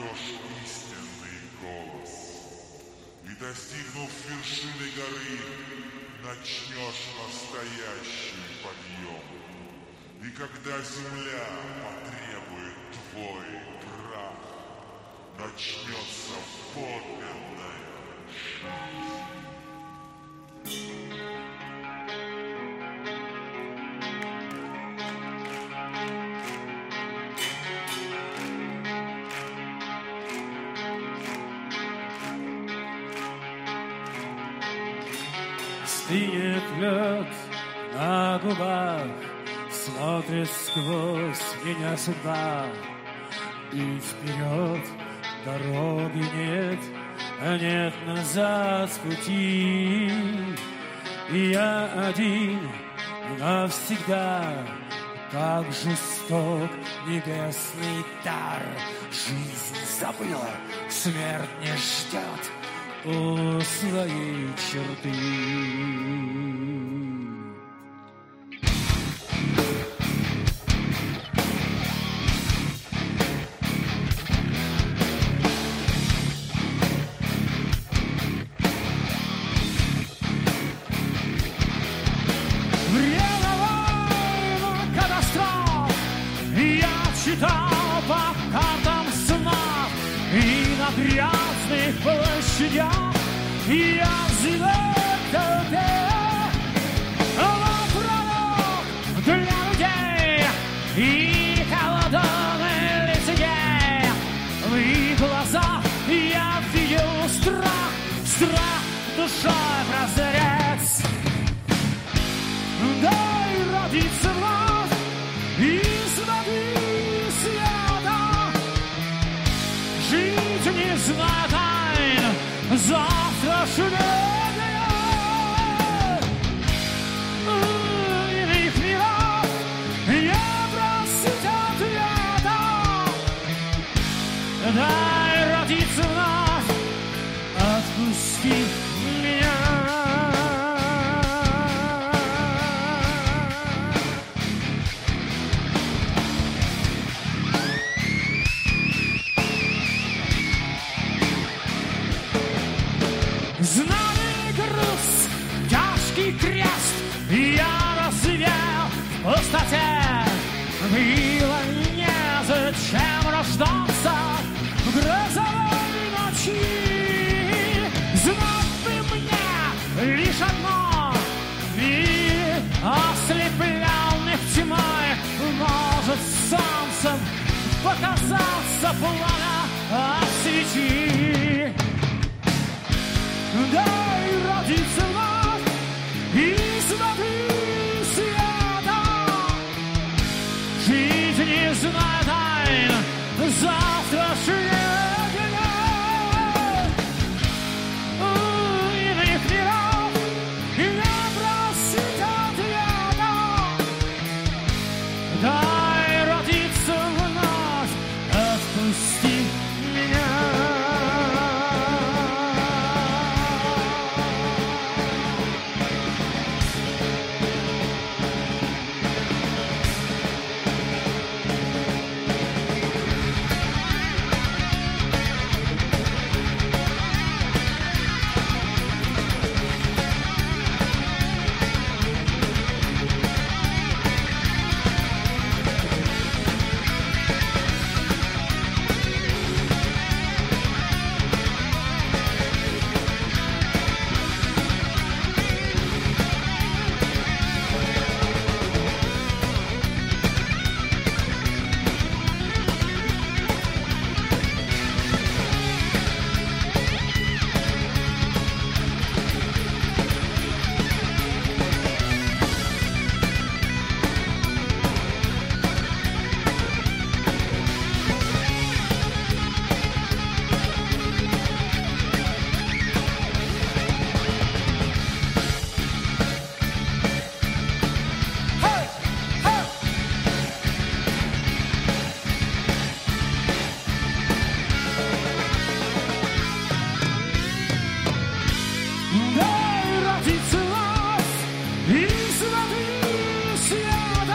узрешь истинный голос. И, достигнув вершины горы, начнешь настоящий подъем. И когда земля потребует твой прах, начнется подлинная жизнь. Стынет лед на губах, смотрит сквозь меня судьба. И вперед дороги нет, нет назад пути. И я один навсегда, как жесток небесный дар. Жизнь забыла, смерть не ждет у своей черты. Время войн, катастроф я читал по картам снов. И на грязных площадях я взлет пророк для людей и холодной людей. В их глазах я видел страх, страх душой разорец. Дай родиться вновь из воды света, жить не зная тайн завтрашнего дня. Иных миров не просить ответа. Дай родиться вновь, отпусти меня. Знаный груз, тяжкий крест, я развеял в пустоте. Было незачем рождаться в грозовой ночи. Знать бы мне лишь одно, мир ослепленных тьмой, может солнцем показаться пламя от свечи. Дай родиться вновь из воды света, жить не зная тайн завтрашнего дня. Иных миров не просить ответа. Дай родиться вновь, отпусти меня.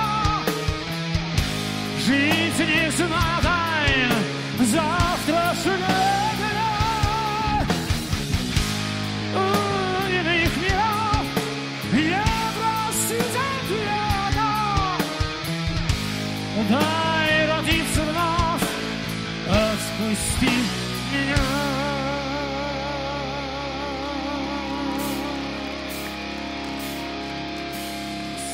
Жить не зная тайн завтрашнего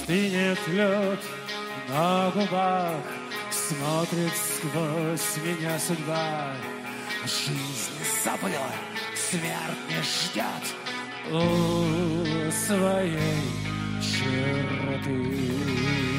Стынет лед на губах, смотрит сквозь меня судьба. Жизнь забыла, смерть не ждет у своей черты.